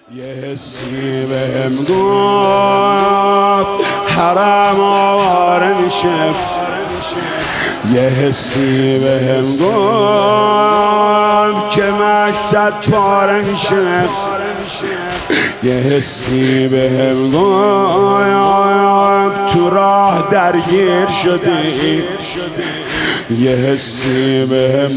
یه حسی بهم گفت حرم آواره میشه، یه حسی بهم گفت که مقصد پاره میشه، یه حسی بهم گفت تو راه درگیر شدی، یه حسی بهم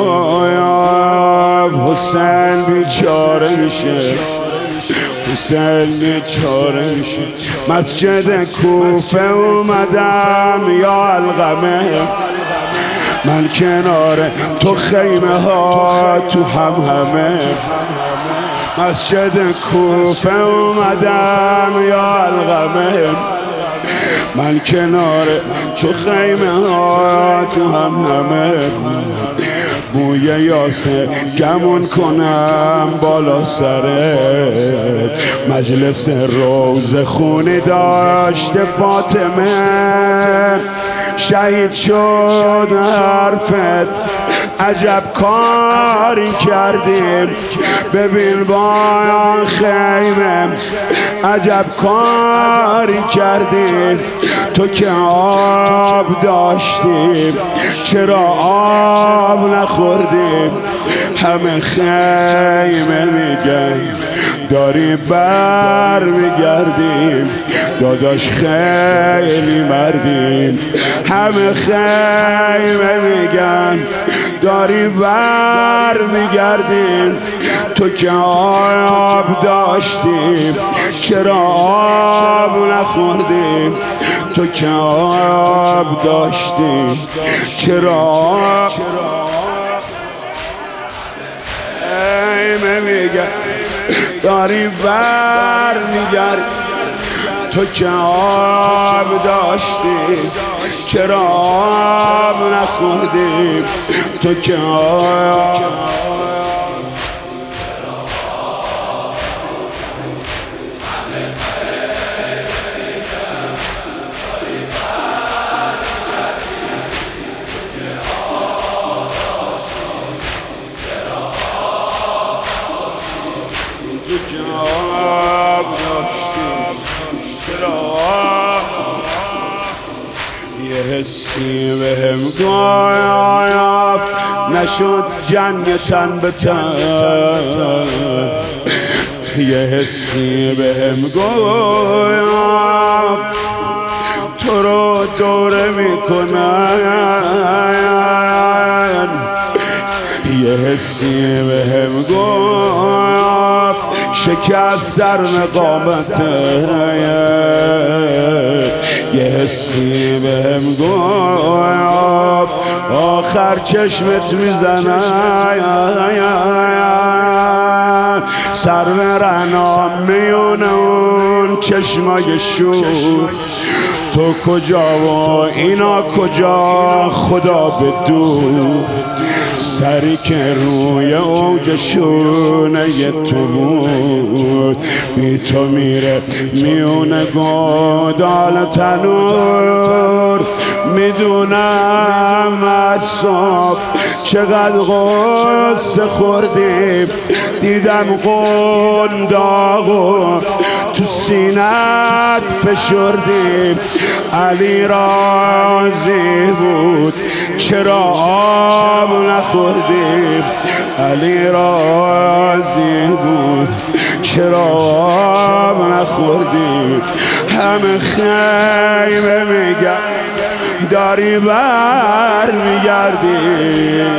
گفت حسین بیچاره میشه، حسین بیچاره میشه. مسجد کوفه اومدم یا علقمه، من کنار تو خیمه ها تو همه. مسجد کوفه اومدم یا علقمه، من کنار تو خیمه ها تو همه. بوی یاسه گمون کنم بالا سره، مجلس روز خونی داشته فاطمه، شهید شد حرفت عجب کاری کردیم، ببین با خیمه عجب کاری کردیم. تو که آب داشتیم چرا آب نخوردیم؟ همه خیمه میگن داری بر میگردیم، داداش خیلی مردیم. همه خیمه میگن داری بر میگردیم، تو که آب داشتیم چرا آب نخوردیم؟ تو که آب داشتیم چرا آب میگن داری بر میگردیم، تو که آب داشتیم چرا آب نخوردیم؟ تو که آب یه حسی بهم گفت نشد جنگ تن به تن، یه حسی بهم گفت تو رو دوره میکنن، یه حسی بهم گفت شکست سر مقامته، یه حسی بهم گفت آخر چشمت میزنه، سر رهنام میونه اون چشمای شور. تو کجا و اینا کجا خدا بدون، سری که روی اوجشونه تو بود، بی تو میره میونه گودال تنور. میدونم از صبح چقدر غصه خوردیم، دیدم قنداقو تو سینت فشردیم. علی راضی بود چرا آب نخوردیم؟ علی راضی بود چرا آب نخوردیم؟ همه خیمه میگن داری بر میگردیم،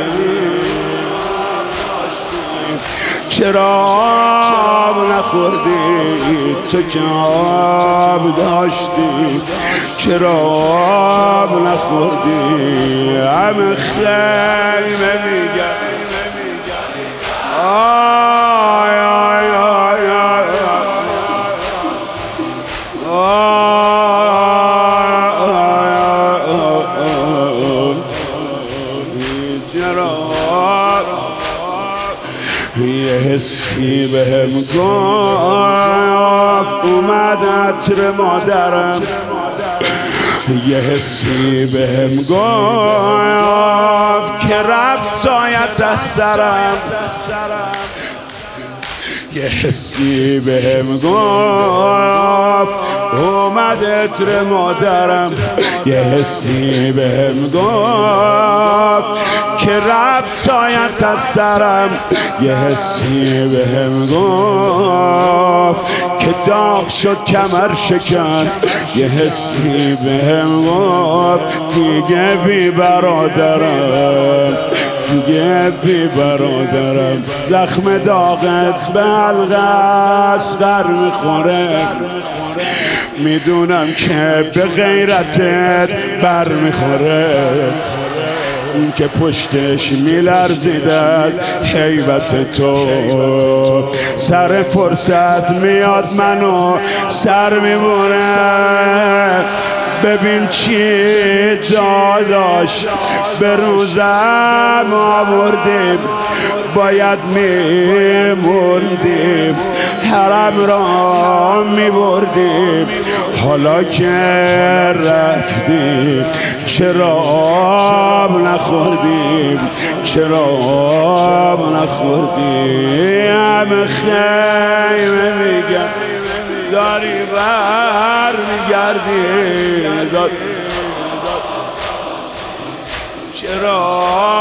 چرا آب نخوردی؟ تو که آب داشتی چرا آب نخوردی؟ همه خیمه میگن آی آی آی یه حسی بهم گفت اومد عطر مادرم، یه حسی بهم گفت که رفت سایت از سرم، یه حسی بهم گفت اومد عطر مادرم، یه حسی بهم گفت که رفت سایت از سرم، یه حسی بهم گفت که داغ شد کمر شکن، یه حسی بهم گفت دیگه بی برادرم، دیگه بی برادرم. زخم داغت به حلقه‌اش غر میخوره، میدونم که به غیرتت بر میخوره، اون که پشتش میلرزید از هیبت تو، سر فرصت میاد منو سر میبره. ببین چی داداش به روزم آوردیم، باید میموندیم، حرم را میبردیم، حالا که رفتیم چرا آب نخوردیم، چرا آب نخوردیم. همه خیمه میگن داری بر میگردی، چرا